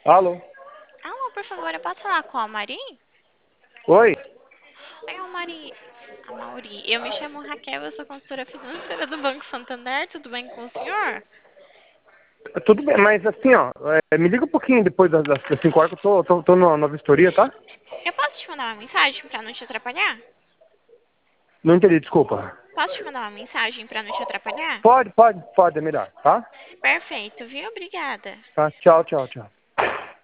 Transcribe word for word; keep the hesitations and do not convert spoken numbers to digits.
Alô? Alô, por favor, eu posso falar com a Mari? Oi? Oi, a Mari. A Mauri. Eu me chamo Raquel, eu sou consultora financeira do Banco Santander. Tudo bem com o senhor? Tudo bem, mas assim, ó, é, me liga um pouquinho depois das, das cinco horas que eu tô, tô, tô na, na vistoria, tá? Eu posso te mandar uma mensagem pra não te atrapalhar? Não entendi, desculpa. Posso te mandar uma mensagem pra não te atrapalhar? Pode, pode, pode, é melhor, tá? Perfeito, viu? Obrigada. Tá, tchau, tchau, tchau.